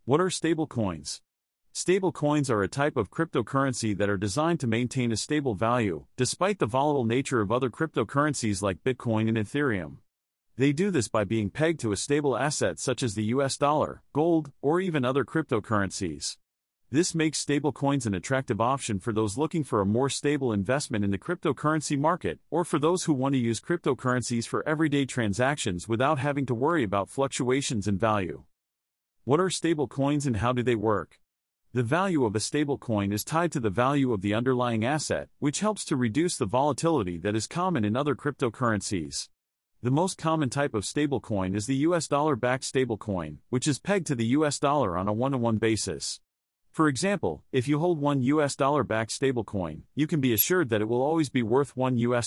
What are stablecoins? Stablecoins are a type of cryptocurrency that are designed to maintain a stable value, despite the volatile nature of other cryptocurrencies like Bitcoin and Ethereum. They do this by being pegged to a stable asset such as the US dollar, gold, or even other cryptocurrencies. This makes stablecoins an attractive option for those looking for a more stable investment in the cryptocurrency market, or for those who want to use cryptocurrencies for everyday transactions without having to worry about fluctuations in value. What are stablecoins and how do they work? The value of a stablecoin is tied to the value of the underlying asset, which helps to reduce the volatility that is common in other cryptocurrencies. The most common type of stablecoin is the US dollar-backed stablecoin, which is pegged to the US dollar on a one-to-one basis. For example, if you hold one US dollar-backed stablecoin, you can be assured that it will always be worth $1 US.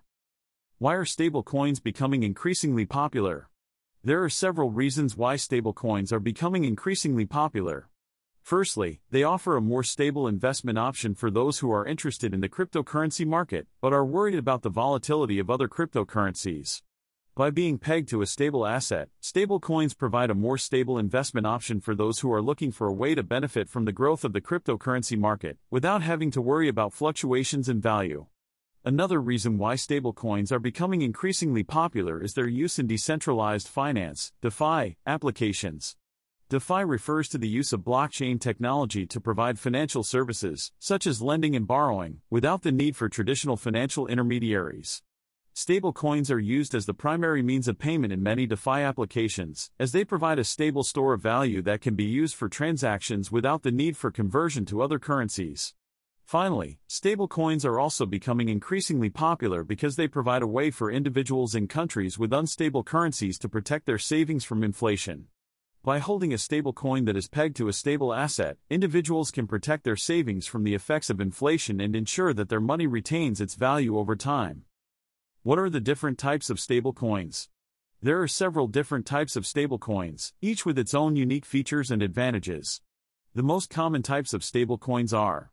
Why are stablecoins becoming increasingly popular? There are several reasons why stablecoins are becoming increasingly popular. Firstly, they offer a more stable investment option for those who are interested in the cryptocurrency market, but are worried about the volatility of other cryptocurrencies. By being pegged to a stable asset, stablecoins provide a more stable investment option for those who are looking for a way to benefit from the growth of the cryptocurrency market, without having to worry about fluctuations in value. Another reason why stablecoins are becoming increasingly popular is their use in decentralized finance, DeFi, applications. DeFi refers to the use of blockchain technology to provide financial services, such as lending and borrowing, without the need for traditional financial intermediaries. Stablecoins are used as the primary means of payment in many DeFi applications, as they provide a stable store of value that can be used for transactions without the need for conversion to other currencies. Finally, stablecoins are also becoming increasingly popular because they provide a way for individuals in countries with unstable currencies to protect their savings from inflation. By holding a stablecoin that is pegged to a stable asset, individuals can protect their savings from the effects of inflation and ensure that their money retains its value over time. What are the different types of stablecoins? There are several different types of stablecoins, each with its own unique features and advantages. The most common types of stablecoins are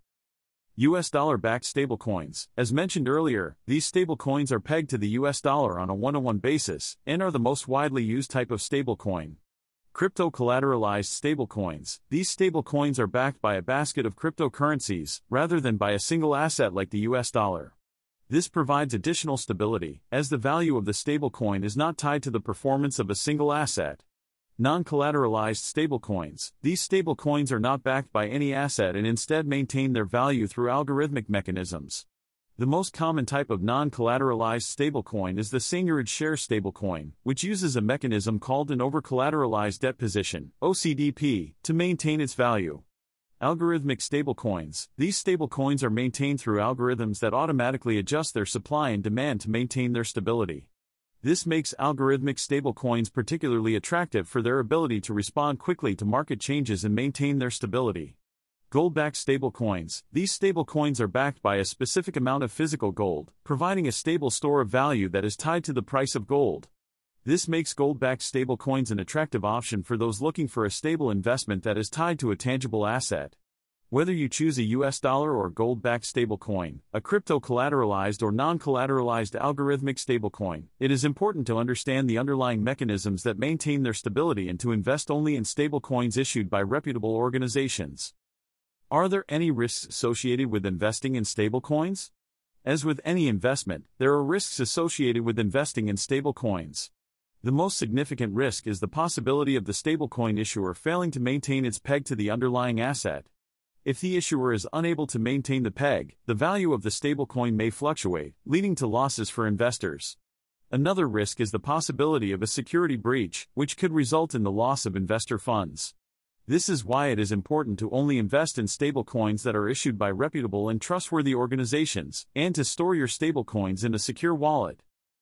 US dollar-backed stablecoins. As mentioned earlier, these stablecoins are pegged to the US dollar on a one-to-one basis and are the most widely used type of stablecoin. Crypto-collateralized stablecoins. These stablecoins are backed by a basket of cryptocurrencies, rather than by a single asset like the US dollar. This provides additional stability, as the value of the stablecoin is not tied to the performance of a single asset. Non-collateralized stablecoins. These stablecoins are not backed by any asset and instead maintain their value through algorithmic mechanisms. The most common type of non-collateralized stablecoin is the seigniorage share stablecoin, which uses a mechanism called an over-collateralized debt position, OCDP, to maintain its value. Algorithmic stablecoins. These stablecoins are maintained through algorithms that automatically adjust their supply and demand to maintain their stability. This makes algorithmic stablecoins particularly attractive for their ability to respond quickly to market changes and maintain their stability. Gold-backed stablecoins. These stablecoins are backed by a specific amount of physical gold, providing a stable store of value that is tied to the price of gold. This makes gold-backed stablecoins an attractive option for those looking for a stable investment that is tied to a tangible asset. Whether you choose a US dollar or gold-backed stablecoin, a crypto-collateralized or non-collateralized algorithmic stablecoin, it is important to understand the underlying mechanisms that maintain their stability and to invest only in stablecoins issued by reputable organizations. Are there any risks associated with investing in stablecoins? As with any investment, there are risks associated with investing in stablecoins. The most significant risk is the possibility of the stablecoin issuer failing to maintain its peg to the underlying asset. If the issuer is unable to maintain the peg, the value of the stablecoin may fluctuate, leading to losses for investors. Another risk is the possibility of a security breach, which could result in the loss of investor funds. This is why it is important to only invest in stablecoins that are issued by reputable and trustworthy organizations, and to store your stablecoins in a secure wallet.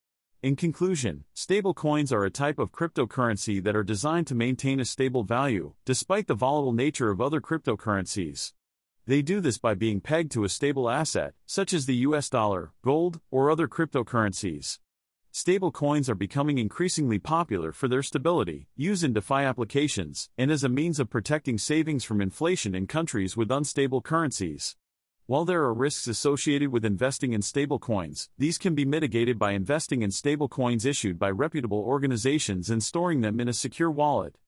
In conclusion, stablecoins are a type of cryptocurrency that are designed to maintain a stable value, despite the volatile nature of other cryptocurrencies. They do this by being pegged to a stable asset, such as the US dollar, gold, or other cryptocurrencies. Stablecoins are becoming increasingly popular for their stability, use in DeFi applications, and as a means of protecting savings from inflation in countries with unstable currencies. While there are risks associated with investing in stablecoins, these can be mitigated by investing in stablecoins issued by reputable organizations and storing them in a secure wallet.